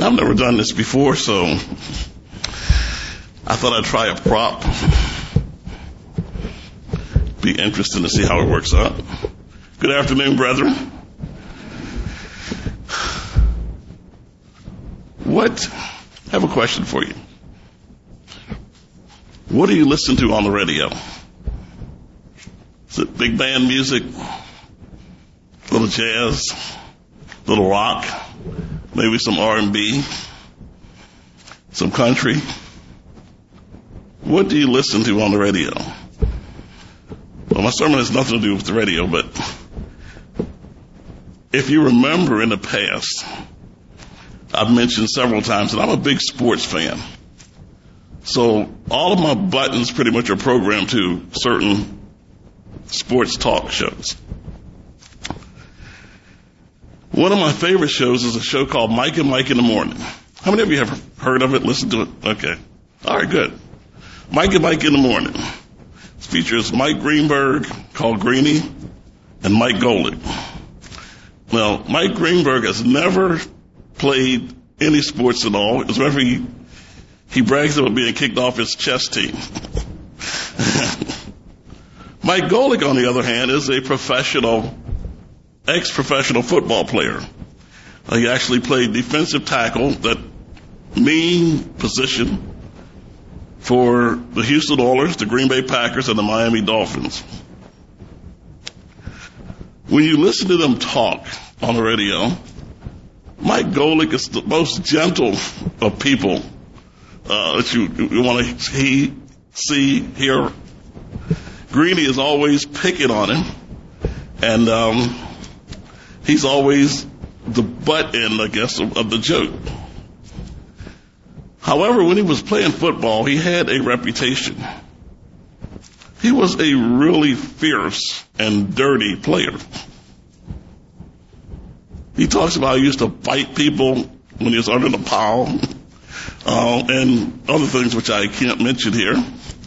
I've never done this before, so I thought I'd try a prop. Be interesting to see how it works out. Good afternoon, brethren. I have a question for you. What do you listen to on the radio? Is it big band music, little jazz, little rock, maybe some R&B, some country? What do you listen to on the radio? Well, my sermon has nothing to do with the radio, but if you remember in the past, I've mentioned several times that I'm a big sports fan. So all of my buttons pretty much are programmed to certain sports talk shows. One of my favorite shows is a show called Mike and Mike in the Morning. How many of you have heard of it, listened to it? Okay. All right, good. Mike and Mike in the Morning. It features Mike Greenberg, called Greeny, and Mike Golick. Well, Mike Greenberg has never played any sports at all. As a matter of fact, he brags about being kicked off his chess team. Mike Golick, on the other hand, is a ex-professional football player. He actually played defensive tackle, that mean position, for the Houston Oilers, the Green Bay Packers, and the Miami Dolphins. When you listen to them talk on the radio, Mike Golick is the most gentle of people that you want to hear. Greeny is always picking on him, and he's always the butt end, I guess, of the joke. However, when he was playing football, he had a reputation. He was a really fierce and dirty player. He talks about how he used to bite people when he was under the pile, and other things which I can't mention here.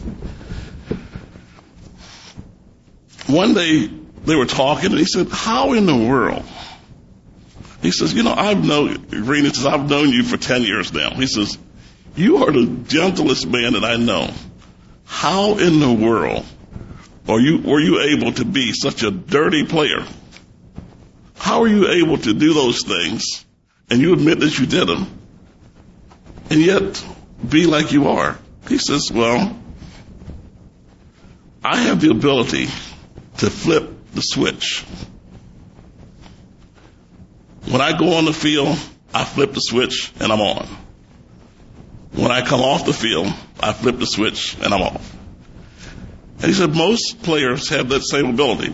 One day they were talking, and he said, "How in the world?" He says, Greeny says, "I've known you for 10 years now." He says, "You are the gentlest man that I know. How in the world were you able to be such a dirty player? How are you able to do those things, and you admit that you did them, and yet be like you are?" He says, "Well, I have the ability to flip the switch. When I go on the field, I flip the switch and I'm on. When I come off the field, I flip the switch and I'm off." And he said most players have that same ability.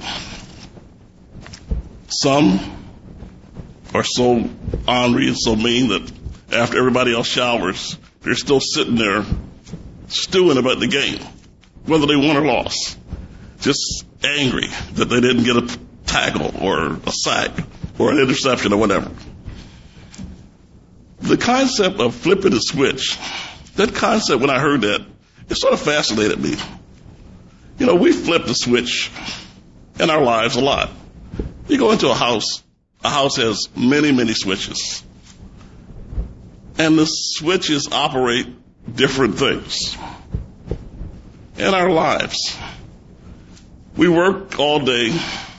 Some are so ornery and so mean that after everybody else showers, they're still sitting there stewing about the game, whether they won or lost, just angry that they didn't get a tackle or a sack or an interception or whatever. The concept of flipping the switch, that concept, when I heard that, it sort of fascinated me. We flip the switch in our lives a lot. You go into a house has many, many switches. And the switches operate different things in our lives. We work all day.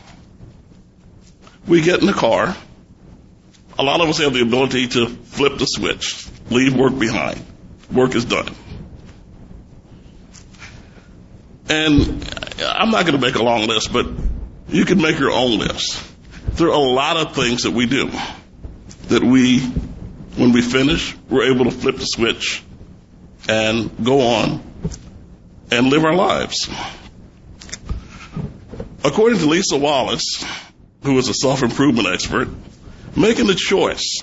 We get in the car. A lot of us have the ability to flip the switch, leave work behind. Work is done. And I'm not going to make a long list, but you can make your own list. There are a lot of things that we do that when we finish, we're able to flip the switch and go on and live our lives. According to Lisa Wallace, who is a self-improvement expert, making the choice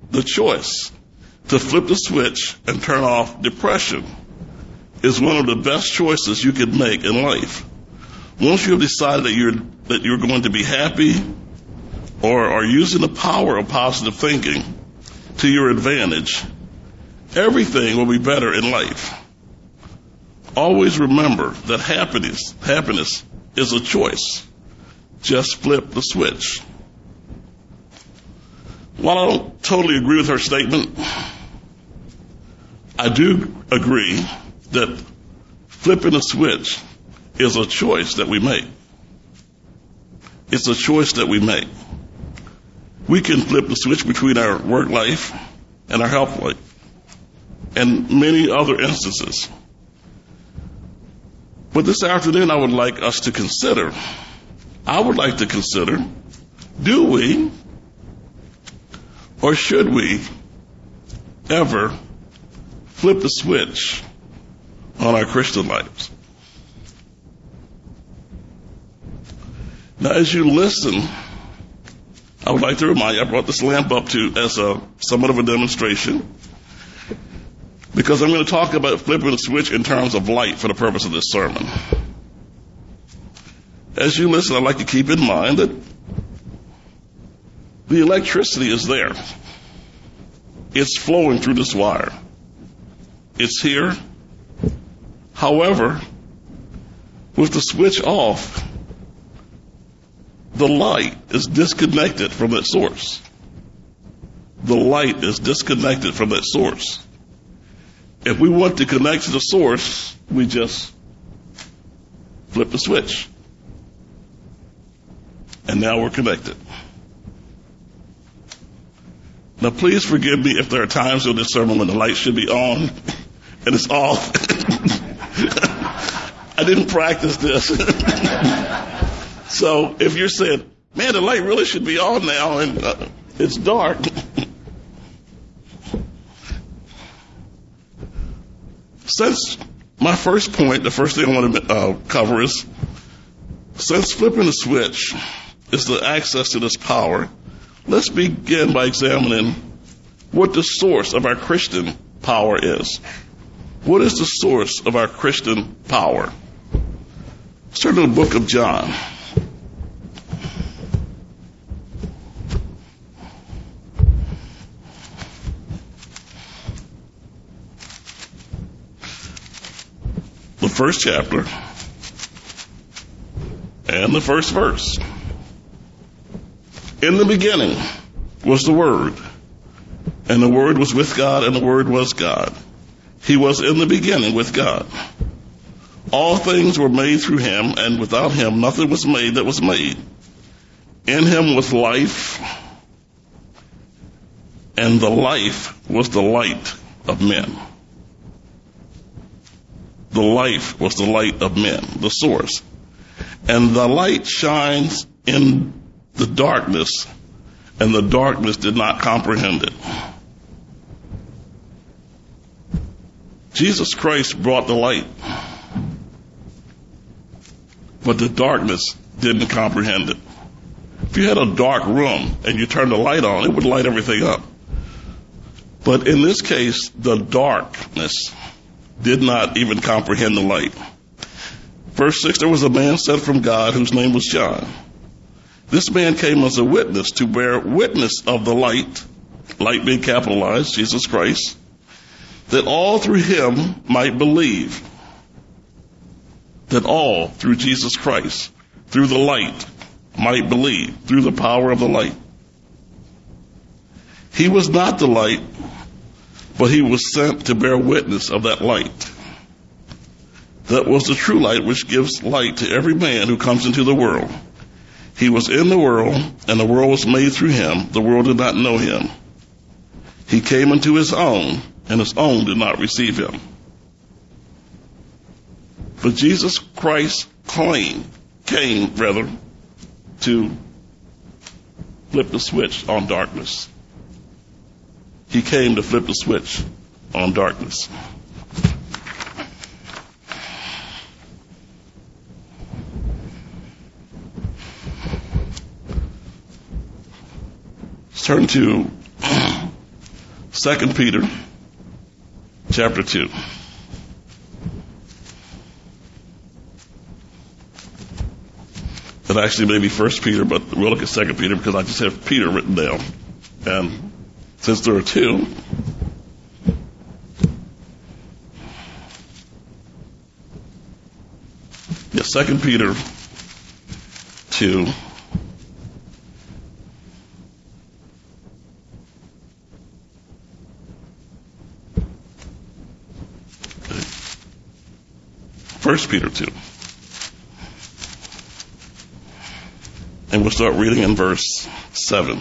to flip the switch and turn off depression is one of the best choices you could make in life. Once you have decided that you're going to be happy or are using the power of positive thinking to your advantage, everything will be better in life. Always remember that happiness is a choice. Just flip the switch. While I don't totally agree with her statement, I do agree that flipping a switch is a choice that we make. It's a choice that we make. We can flip the switch between our work life and our health life and many other instances. But this afternoon, I would like us to consider, do we or should we ever flip the switch on our Christian lives? Now, as you listen, I would like to remind you, I brought this lamp up as somewhat of a demonstration, because I'm going to talk about flipping the switch in terms of light for the purpose of this sermon. As you listen, I'd like to keep in mind that the electricity is there. It's flowing through this wire. It's here. However, with the switch off, the light is disconnected from that source. The light is disconnected from that source. If we want to connect to the source, we just flip the switch. And now we're connected. Now, please forgive me if there are times in this sermon when the light should be on and it's off. I didn't practice this. So if you're saying, man, the light really should be on now and it's dark. Since my first point, the first thing I want to cover is, since flipping the switch is the access to this power, let's begin by examining what the source of our Christian power is. What is the source of our Christian power? Let's turn to the book of John. The first chapter and the first verse. In the beginning was the Word, and the Word was with God, and the Word was God. He was in the beginning with God. All things were made through him, and without him nothing was made that was made. In him was life, and the life was the light of men. The life was the light of men, the source. And the light shines in the darkness, and the darkness did not comprehend it. Jesus Christ brought the light, but the darkness didn't comprehend it. If you had a dark room and you turned the light on, it would light everything up. But in this case, the darkness did not even comprehend the light. Verse 6, there was a man sent from God whose name was John. This man came as a witness to bear witness of the light being capitalized, Jesus Christ, that all through him might believe. That all through Jesus Christ, through the light, might believe, through the power of the light. He was not the light, but he was sent to bear witness of that light. That was the true light which gives light to every man who comes into the world. He was in the world, and the world was made through him. The world did not know him. He came into his own, and his own did not receive him. But Jesus Christ came to flip the switch on darkness. He came to flip the switch on darkness. Let's turn to 2 Peter chapter 2. It actually may be 1 Peter, but we'll look at 2 Peter because I just have Peter written down. And since there are two, yeah, 2 Peter 2. 1 Peter 2. And we'll start reading in verse 7.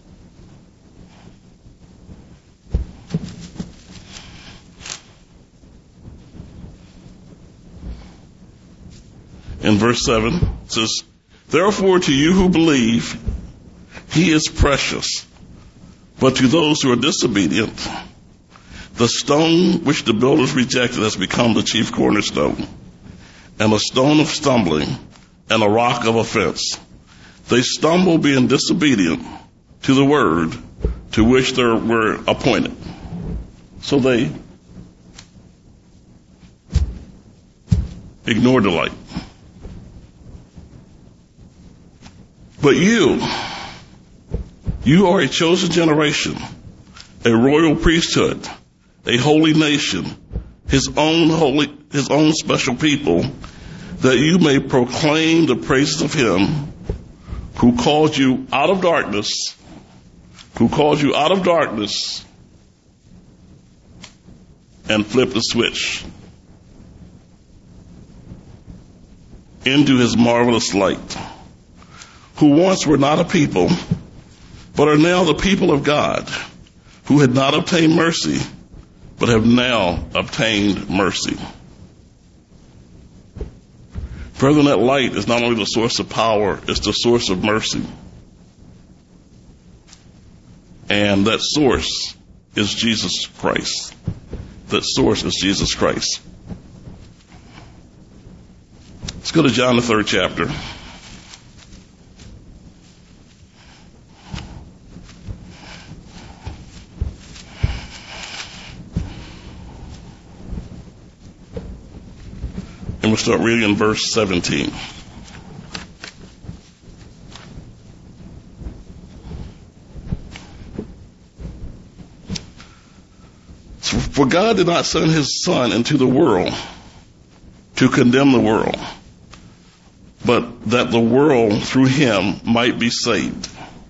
In verse 7, it says, "Therefore to you who believe, he is precious. But to those who are disobedient, the stone which the builders rejected has become the chief cornerstone, and a stone of stumbling, and a rock of offense. They stumble being disobedient to the word to which they were appointed." So they ignored the light. "But you are a chosen generation, a royal priesthood, a holy nation, his own special people, that you may proclaim the praises of him who called you out of darkness, and flipped the switch into his marvelous light, who once were not a people, but are now the people of God, who had not obtained mercy, but have now obtained mercy." Brethren, that light is not only the source of power, it's the source of mercy. And that source is Jesus Christ. That source is Jesus Christ. Let's go to John, the 3rd chapter. And we'll start reading in verse 17. "For God did not send his Son into the world to condemn the world, but that the world through him might be saved.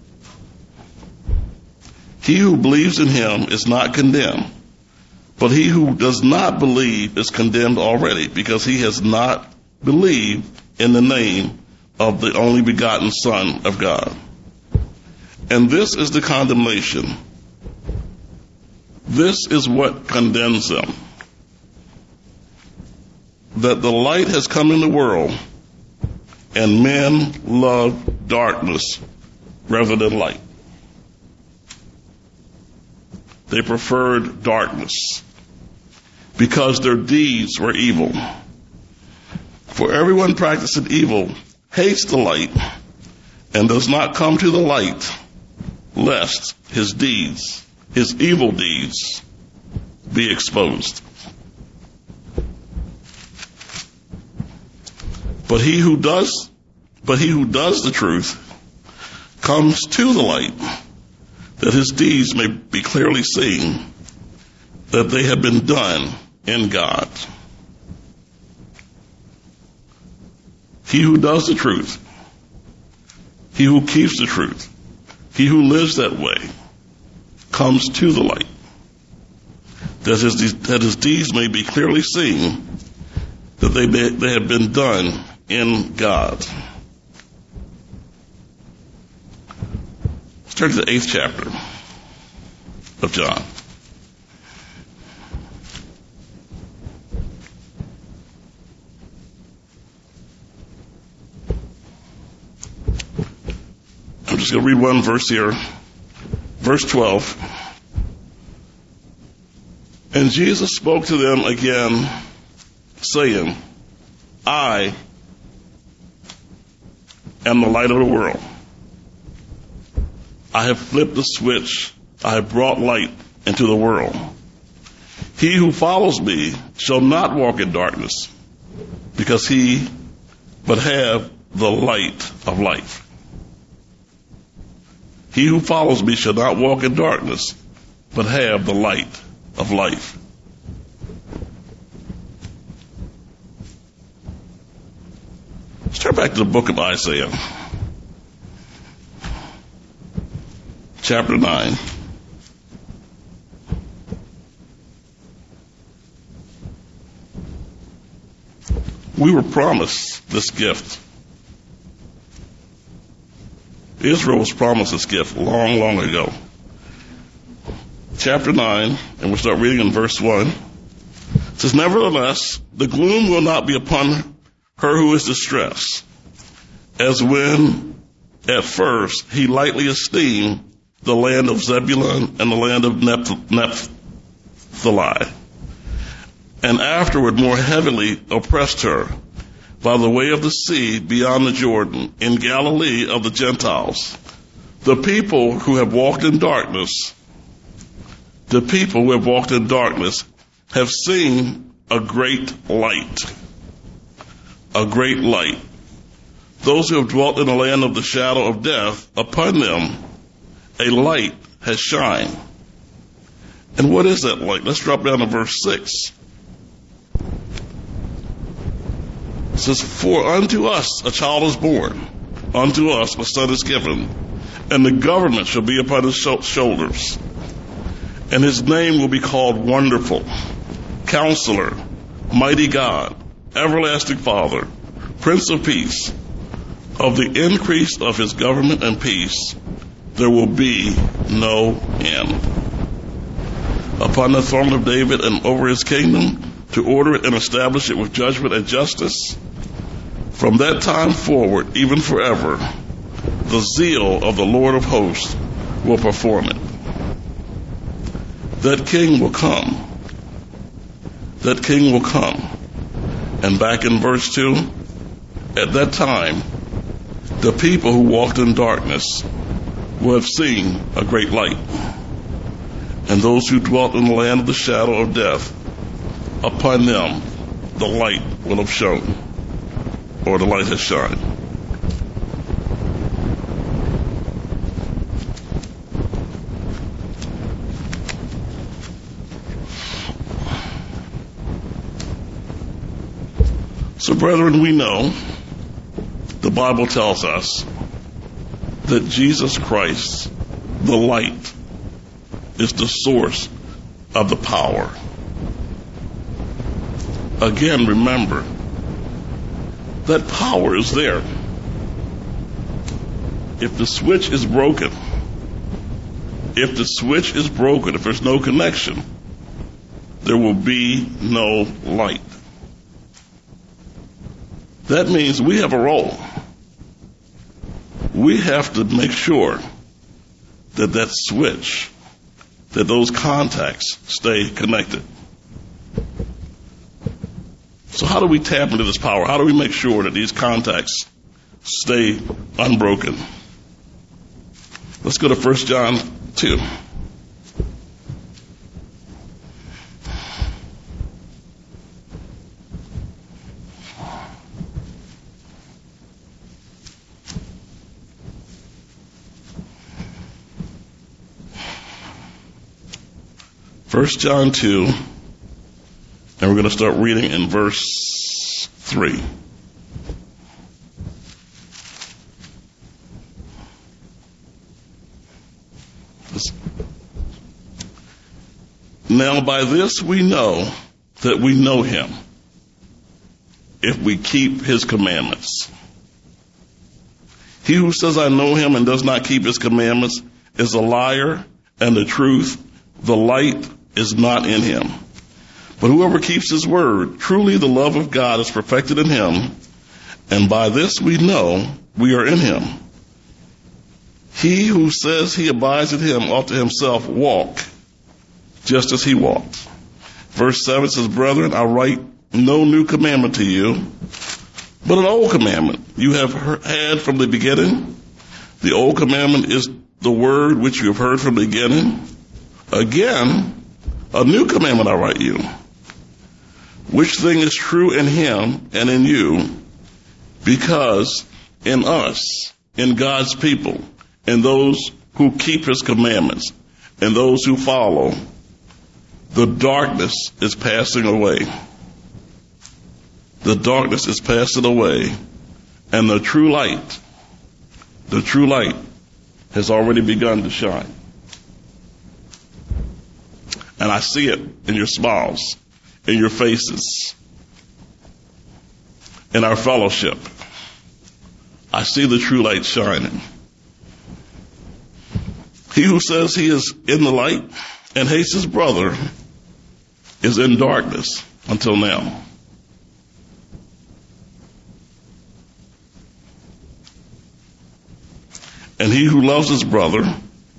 He who believes in him is not condemned, but he who does not believe is condemned already, because he has not believed in the name of the only begotten Son of God. And this is the condemnation. This is what condemns them, that the light has come in the world, and men love darkness rather than light." They preferred darkness because their deeds were evil. "For everyone practicing evil hates the light and does not come to the light, lest his evil deeds, be exposed. But he who does the truth comes to the light, that his deeds may be clearly seen, that they have been done in God. He who does the truth, he who keeps the truth, he who lives that way, comes to the light, that his deeds may be clearly seen, that they have been done in God." Let's turn to the 8th chapter of John. I'm just going to read one verse here. Verse 12. "And Jesus spoke to them again, saying, I am the light of the world. I have flipped the switch. I have brought light into the world. He who follows me shall not walk in darkness, but have the light of life. He who follows me shall not walk in darkness, but have the light of life." Let's turn back to the book of Isaiah, chapter 9. We were promised this gift. Israel was promised this gift long, long ago. Chapter 9, and we'll start reading in verse 1. It says, "Nevertheless, the gloom will not be upon her who is distressed, as when at first he lightly esteemed the land of Zebulun and the land of Naphtali, and afterward more heavily oppressed her by the way of the sea beyond the Jordan, in Galilee of the Gentiles. The people who have walked in darkness, have seen a great light. A great light. Those who have dwelt in the land of the shadow of death, upon them a light has shined." And what is that light? Let's drop down to verse 6. It says, "For unto us a child is born, unto us a son is given, and the government shall be upon his shoulders. And his name will be called Wonderful, Counselor, Mighty God, Everlasting Father, Prince of Peace. Of the increase of his government and peace, there will be no end. Upon the throne of David and over his kingdom, to order it and establish it with judgment and justice. From that time forward, even forever, the zeal of the Lord of hosts will perform it." That king will come. That king will come. And back in verse 2, at that time, the people who walked in darkness will have seen a great light. And those who dwelt in the land of the shadow of death, upon them the light will have shone, or the light has shined. So, brethren, we know, the Bible tells us, that Jesus Christ, the light, is the source of the power. Again, remember, that power is there. If the switch is broken, if there's no connection, there will be no light. That means we have a role. We have to make sure that that switch, that those contacts stay connected. So how do we tap into this power? How do we make sure that these contacts stay unbroken? Let's go to 1 John 2. First John 2, and we're going to start reading in verse 3. "Now by this we know that we know him, if we keep his commandments. He who says, 'I know him,' and does not keep his commandments is a liar, and the truth, the light, is not in him. But whoever keeps his word, truly the love of God is perfected in him, and by this we know we are in him. He who says he abides in him ought to himself walk just as he walked." Verse 7 says, "Brethren, I write no new commandment to you, but an old commandment you have had from the beginning. The old commandment is the word which you have heard from the beginning. Again, a new commandment I write you, which thing is true in him and in you, because in us, in God's people, in those who keep his commandments, and those who follow, the darkness is passing away. The darkness is passing away, and the true light has already begun to shine." And I see it in your smiles, in your faces. in our fellowship. I see the true light shining. He who says he is in the light and hates his brother is in darkness until now. And he who loves his brother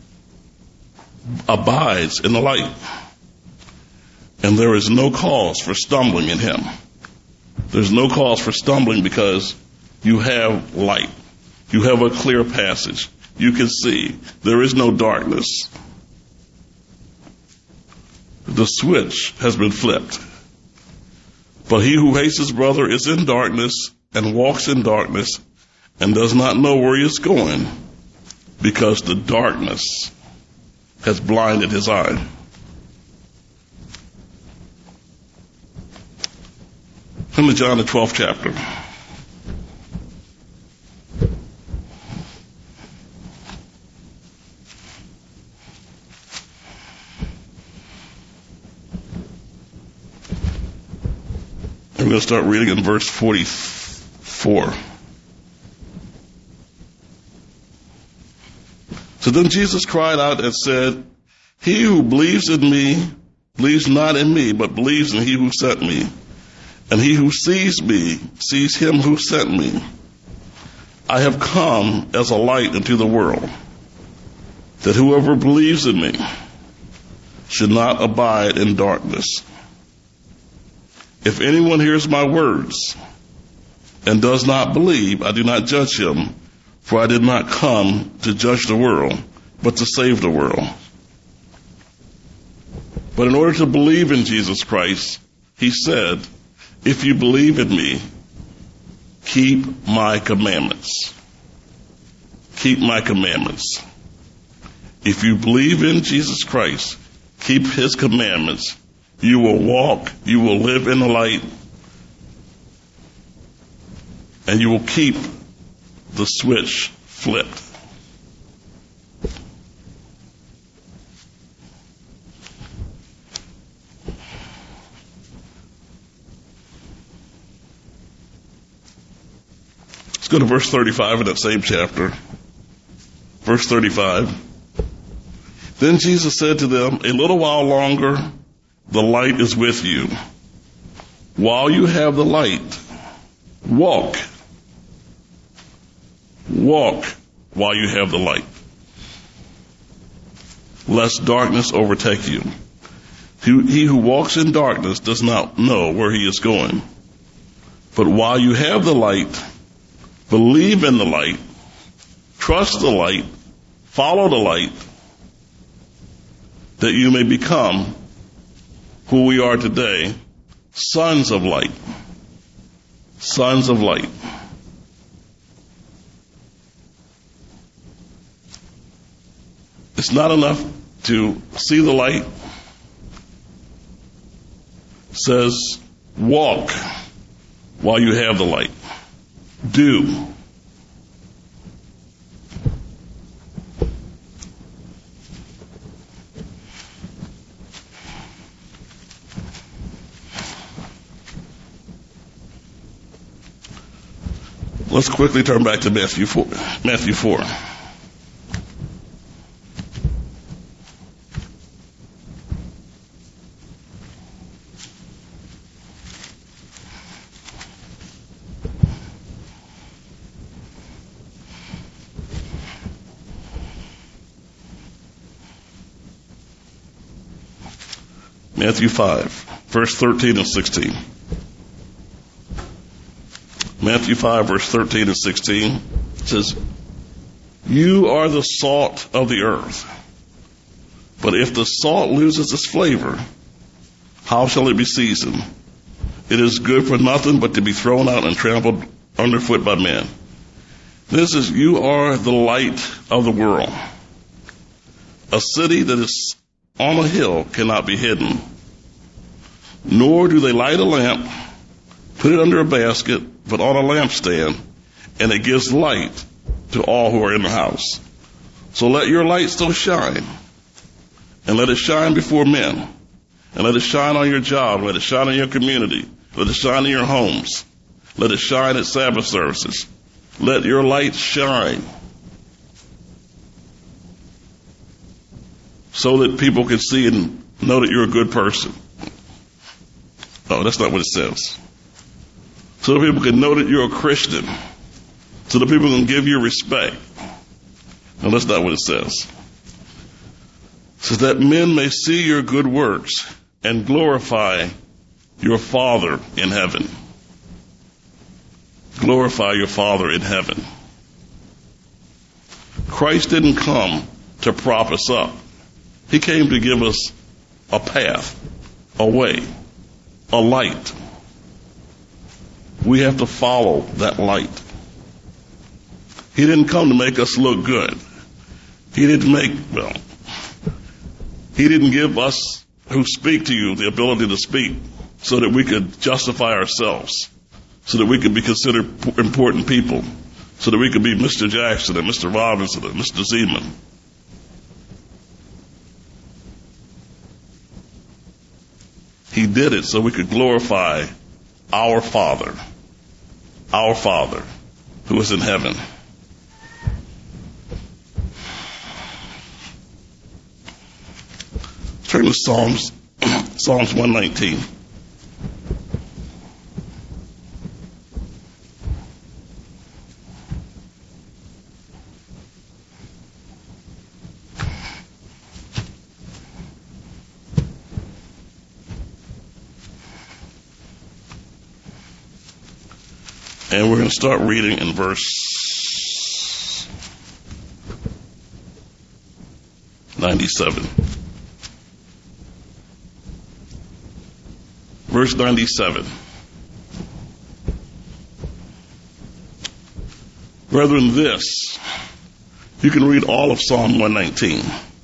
abides in the light, and there is no cause for stumbling in him. There's no cause for stumbling because you have light. You have a clear passage. You can see. There is no darkness. The switch has been flipped. But he who hates his brother is in darkness and walks in darkness and does not know where he is going because the darkness has blinded his eye. Come to John, the 12th chapter. I'm going to start reading in verse 44. So then Jesus cried out and said, "He who believes in me, believes not in me, but believes in he who sent me. And he who sees me, sees him who sent me. I have come as a light into the world, that whoever believes in me should not abide in darkness. If anyone hears my words and does not believe, I do not judge him, for I did not come to judge the world, but to save the world." But in order to believe in Jesus Christ, he said, "If you believe in me, keep my commandments." Keep my commandments. If you believe in Jesus Christ, keep his commandments, you will walk, you will live in the light, and you will keep the switch flipped. Let's go to verse 35 in that same chapter. Verse 35. Then Jesus said to them, "A little while longer, the light is with you. While you have the light, walk. Walk while you have the light, lest darkness overtake you. He who walks in darkness does not know where he is going. But while you have the light, believe in the light, trust the light, follow the light, that you may become who we are today, sons of light." Sons of light. It's not enough to see the light. It says, walk while you have the light. Do. Let's quickly turn back to Matthew 4. Matthew 4. Matthew 5, verse 13 and 16. Matthew 5, verse 13 and 16 says, "You are the salt of the earth. But if the salt loses its flavor, how shall it be seasoned? It is good for nothing but to be thrown out and trampled underfoot by men. This is, you are the light of the world. A city that is on a hill cannot be hidden. Nor do they light a lamp, put it under a basket, but on a lampstand, and it gives light to all who are in the house. So let your light so shine, and let it shine before men, and let it shine on your job, let it shine in your community, let it shine in your homes, Let it shine at Sabbath services. Let your light shine so that people can see and know that you're a good person. Oh, that's not what it says. So that people can know that you're a Christian. So that people can give you respect. No, that's not what it says. It says that men may see your good works and glorify your Father in heaven. Glorify your Father in heaven. Christ didn't come to prop us up. He came to give us a path, a way, a light. We have to follow that light. He didn't come to make us look good. He didn't give us who speak to you the ability to speak so that we could justify ourselves, so that we could be considered important people, so that we could be Mr. Jackson and Mr. Robinson and Mr. Zeman. He did it so we could glorify our Father who is in heaven. Turn to Psalms 119. And we're going to start reading in verse 97. Verse 97. Brethren, this, you can read all of Psalm 119.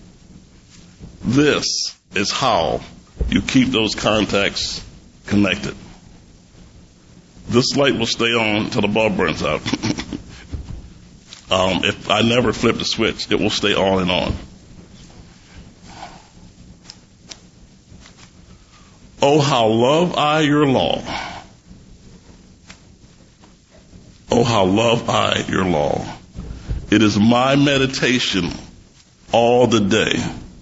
This is how you keep those contacts connected. This light will stay on until the bulb burns out. If I never flip the switch, it will stay on and on. Oh, how love I your law. Oh, how love I your law. It is my meditation all the day.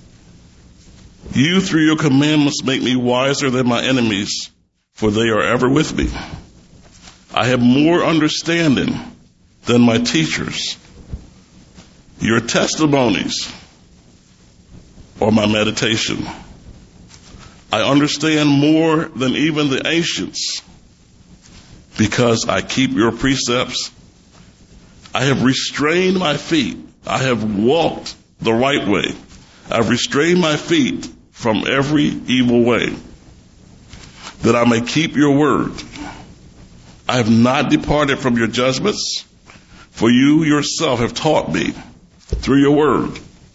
You, through your commandments, make me wiser than my enemies, for they are ever with me. I have more understanding than my teachers. Your testimonies are my meditation. I understand more than even the ancients because I keep your precepts. I have restrained my feet. I have walked the right way. I've restrained my feet from every evil way, that I may keep your word. I have not departed from your judgments, for you yourself have taught me through your word.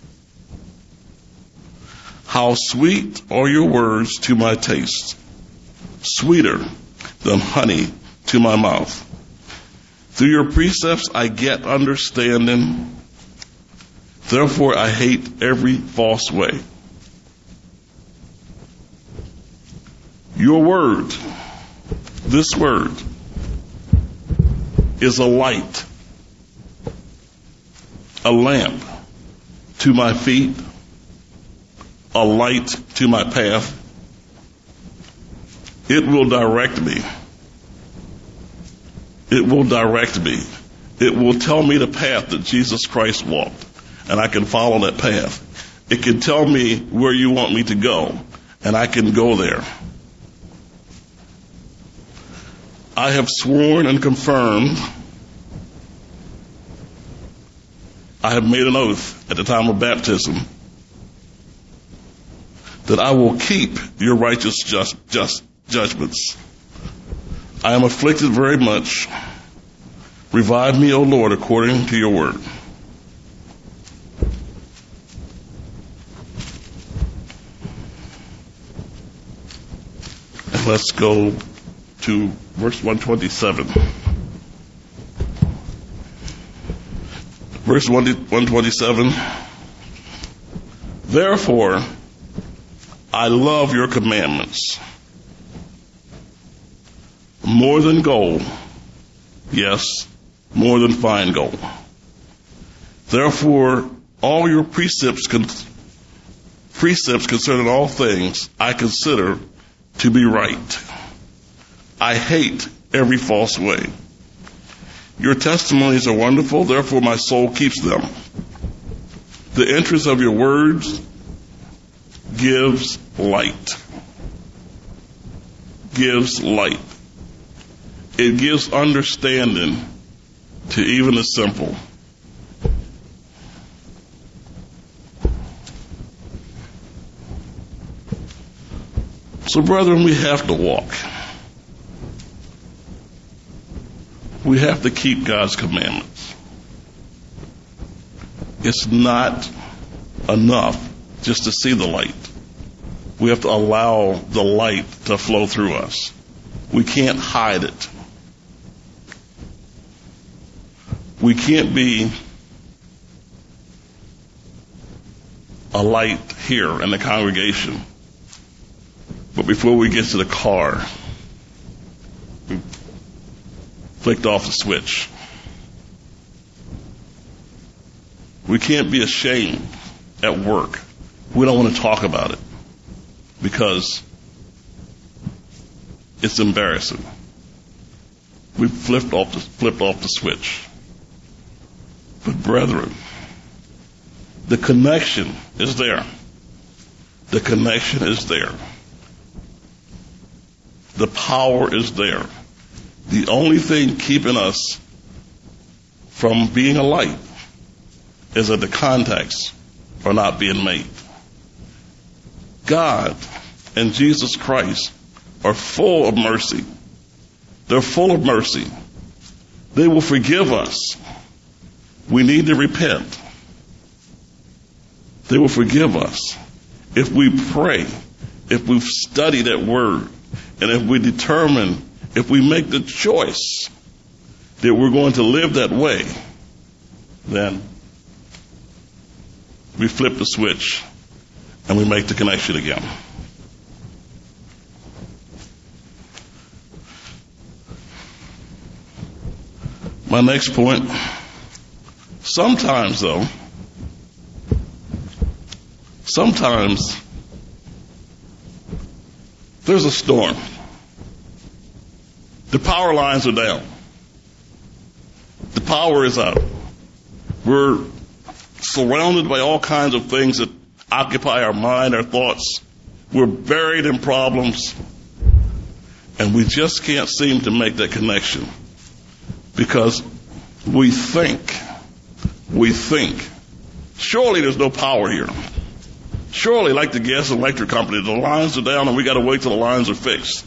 How sweet are your words to my taste, sweeter than honey to my mouth. Through your precepts I get understanding. Therefore I hate every false way. Your word, this word, is a light, a lamp to my feet, a light to my path. It will direct me. It will direct me. It will tell me the path that Jesus Christ walked, and I can follow that path. It can tell me where you want me to go, and I can go there. I have sworn and confirmed, I have made an oath at the time of baptism, that I will keep your righteous just judgments. I am afflicted very much. Revive me, O Lord, according to your word. And let's go to verse 127. Verse 127. Therefore, I love your commandments more than gold, Yes, more than fine gold. Therefore, all your precepts concerning all things I consider to be right. I hate every false way. Your testimonies are wonderful, therefore my soul keeps them. The interest of your words gives light. Gives light. It gives understanding to even the simple. So, brethren, we have to walk. We have to keep God's commandments. It's not enough just to see the light. We have to allow the light to flow through us. We can't hide it. We can't be a light here in the congregation, but before we get to the car, we flicked off the switch. We can't be ashamed at work. We don't want to talk about it because it's embarrassing. We flipped off the switch. But brethren, the connection is there. The connection is there. The power is there. The only thing keeping us from being a light is that the contacts are not being made. God and Jesus Christ are full of mercy. They're full of mercy. They will forgive us. We need to repent. They will forgive us if we pray, if we've studied that word, and if we determine, if we make the choice that we're going to live that way, then we flip the switch and we make the connection again. My next point, sometimes there's a storm. The power lines are down. The power is out. We're surrounded by all kinds of things that occupy our mind, our thoughts. We're buried in problems, and we just can't seem to make that connection because we think, surely there's no power here. Surely, like the gas and electric company, the lines are down and we got to wait till the lines are fixed.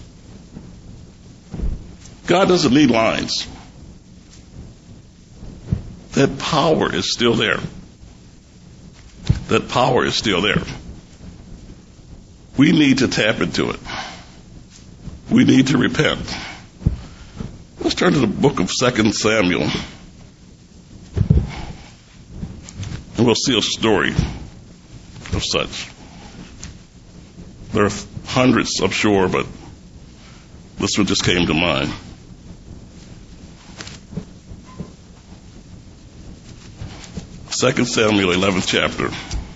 God doesn't need lines. That power is still there. That power is still there. We need to tap into it. We need to repent. Let's turn to the book of 2 Samuel. And we'll see a story of such. There are hundreds, I'm sure, but this one just came to mind. 2 Samuel, 11th chapter.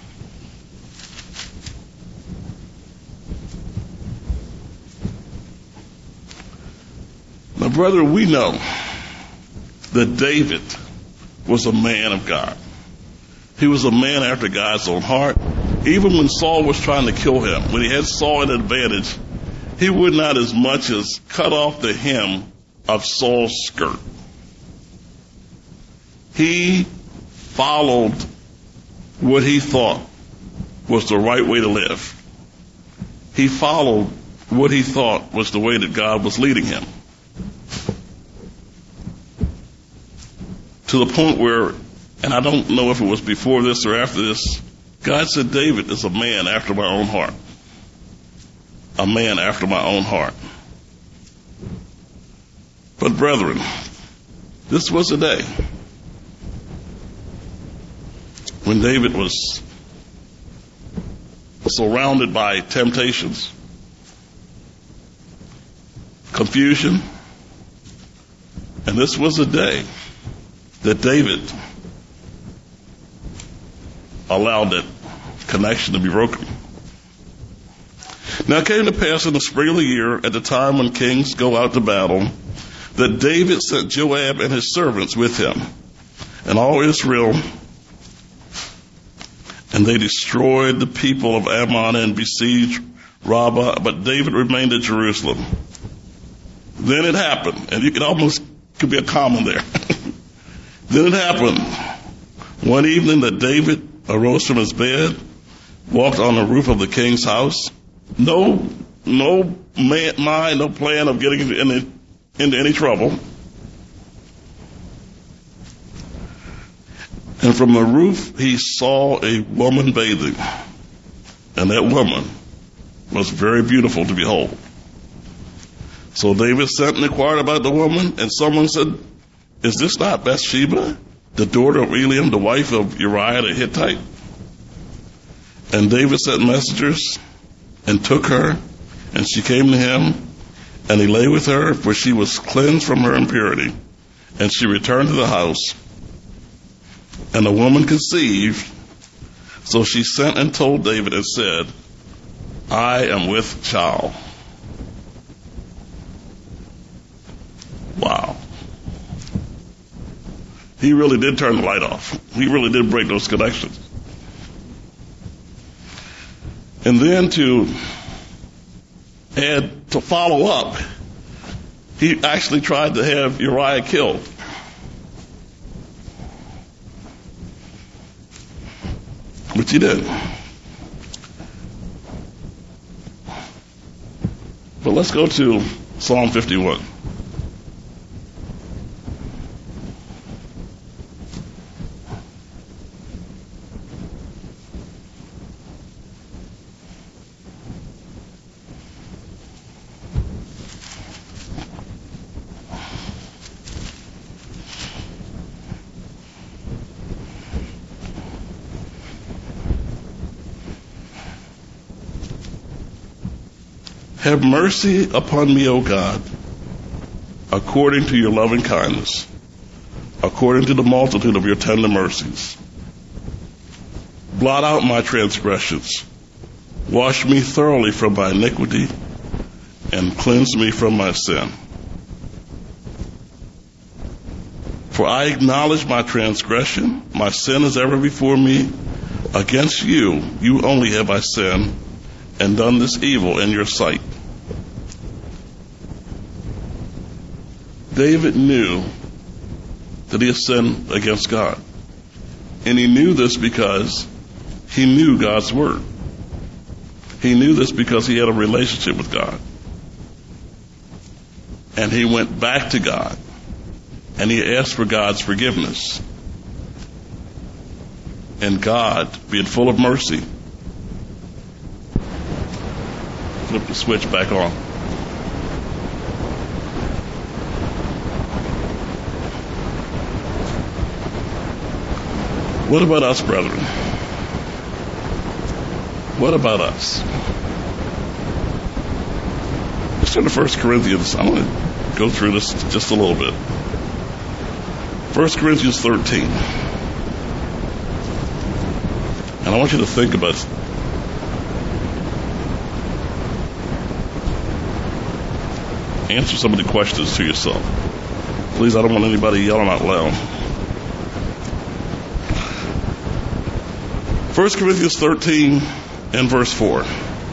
Now, brother, we know that David was a man of God. He was a man after God's own heart. Even when Saul was trying to kill him, when he had Saul at an advantage, he would not as much as cut off the hem of Saul's skirt. He followed what he thought was the right way to live. He followed what he thought was the way that God was leading him. To the point where, and I don't know if it was before this or after this, God said David is a man after my own heart. A man after my own heart. But brethren, this was a day when David was surrounded by temptations, confusion, And this was the day that David allowed that connection to be broken. Now it came to pass in the spring of the year, at the time when kings go out to battle, that David sent Joab and his servants with him, and all Israel, and they destroyed the people of Ammon and besieged Rabbah, but David remained at Jerusalem. Then it happened, and you could be a comma there. Then it happened one evening that David arose from his bed, walked on the roof of the king's house. No plan of getting into any trouble. And from the roof he saw a woman bathing, and that woman was very beautiful to behold. So David sent and inquired about the woman, and someone said, "Is this not Bathsheba, the daughter of Eliam, the wife of Uriah the Hittite?" And David sent messengers and took her, and she came to him, and he lay with her, for she was cleansed from her impurity. And she returned to the house, and the woman conceived. So she sent and told David and said, "I am with child." Wow. He really did turn the light off. He really did break those connections. And then to follow up, he actually tried to have Uriah killed. Which he did. But let's go to Psalm 51. Have mercy upon me, O God, according to your loving kindness, according to the multitude of your tender mercies. Blot out my transgressions. Wash me thoroughly from my iniquity, and cleanse me from my sin. For I acknowledge my transgression. My sin is ever before me. Against you, you only have I sinned, and done this evil in your sight. David knew that he had sinned against God. And he knew this because he knew God's word. He knew this because he had a relationship with God. And he went back to God, and he asked for God's forgiveness. And God, being full of mercy, flipped the switch back on. What about us, brethren? What about us? Let's turn to 1 Corinthians. I want to go through this just a little bit. 1 Corinthians 13. And I want you to think about it. Answer some of the questions to yourself. Please, I don't want anybody yelling out loud. 1 Corinthians 13 and verse 4.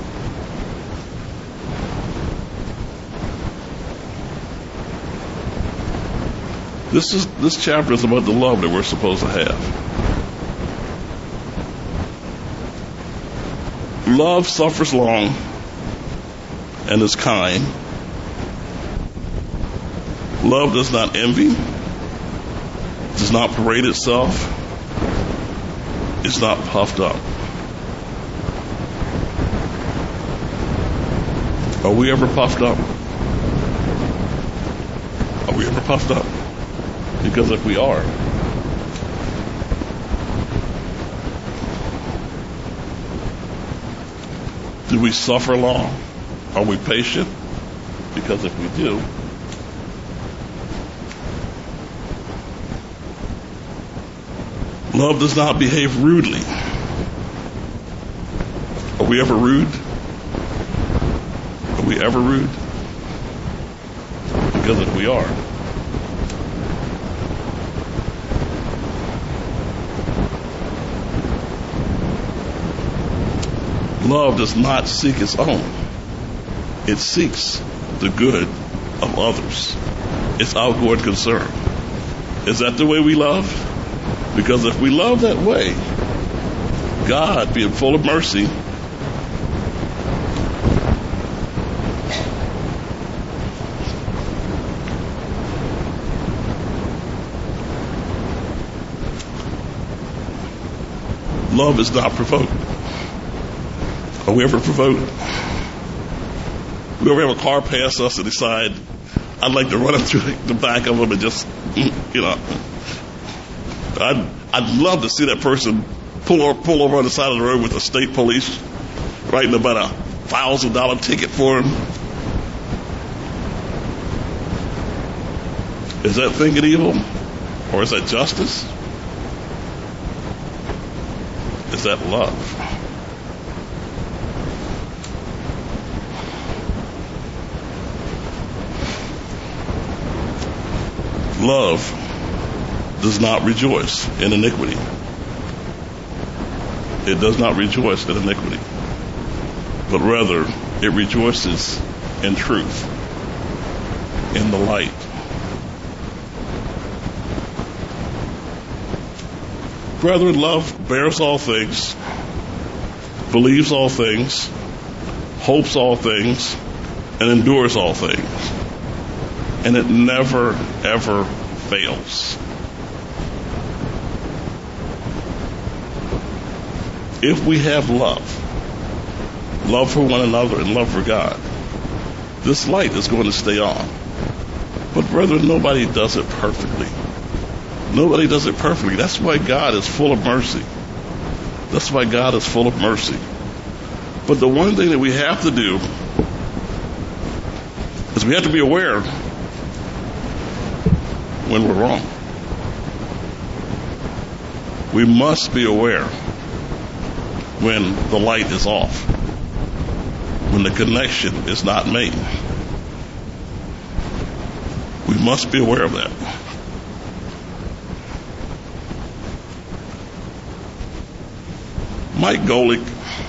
This chapter is about the love that we're supposed to have. Love suffers long and is kind. Love does not envy, does not parade itself, is not puffed up. Are we ever puffed up? Are we ever puffed up? Because if we are, do we suffer long? Are we patient? Because if we do, Love does not behave rudely. Are we ever rude? Are we ever rude? Because if we are, love does not seek its own. It seeks the good of others. It's outward concern. Is that the way we love? Because if we love that way, God, being full of mercy, love is not provoked. Are we ever provoked? We ever have a car pass us and decide, I'd like to run up through the back of them and just, I'd love to see that person pull over on the side of the road with the state police writing about $1,000 ticket for him. Is that thinking evil? Or is that justice? Is that love? Love does not rejoice in iniquity. It does not rejoice in iniquity, but rather it rejoices in truth, in the light. Brethren, love bears all things, believes all things, hopes all things, and endures all things. And it never, ever fails. If we have love for one another and love for God, this light is going to stay on. But brethren, nobody does it perfectly. Nobody does it perfectly. That's why God is full of mercy. That's why God is full of mercy. But the one thing that we have to do is we have to be aware when we're wrong. We must be aware when the light is off, when the connection is not made. We must be aware of that. Mike Golick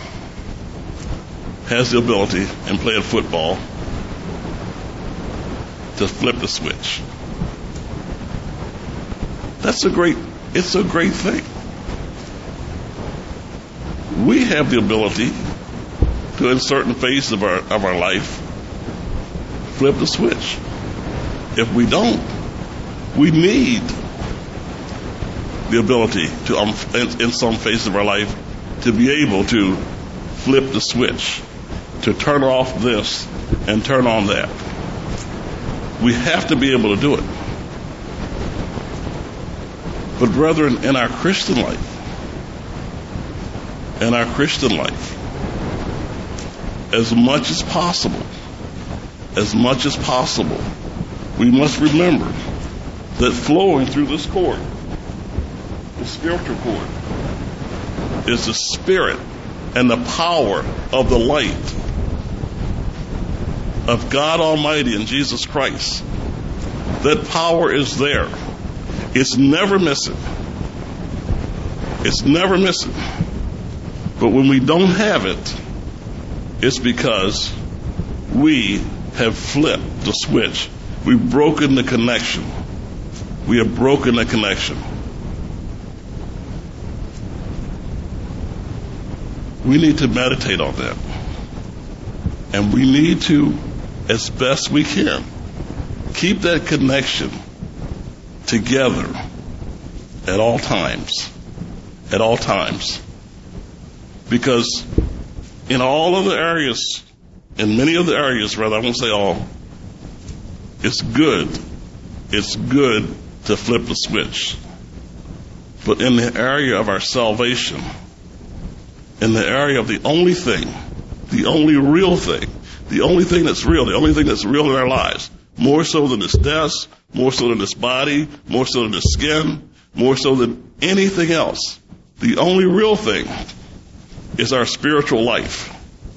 has the ability in playing football to flip the switch. It's a great thing. We have the ability to, in certain phases of our life, flip the switch. If we don't, we need the ability to, in some phases of our life, to be able to flip the switch, to turn off this and turn on that. We have to be able to do it. But brethren, in our Christian life, as much as possible, we must remember that flowing through this cord, the spiritual cord, is the spirit and the power of the light of God Almighty and Jesus Christ. That power is there. It's never missing. It's never missing. But when we don't have it, it's because we have flipped the switch. We've broken the connection. We have broken the connection. We need to meditate on that. And we need to, as best we can, keep that connection together at all times. At all times. Because in all of the areas, in many of the areas, rather, I won't say all, it's good to flip the switch. But in the area of our salvation, in the area of the only thing, the only real thing, the only thing that's real, the only thing that's real in our lives, more so than this death, more so than this body, more so than this skin, more so than anything else. The only real thing is our spiritual life.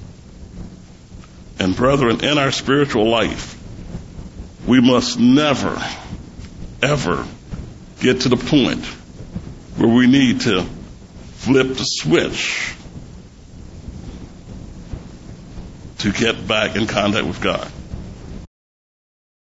And brethren, in our spiritual life, we must never, ever get to the point where we need to flip the switch to get back in contact with God.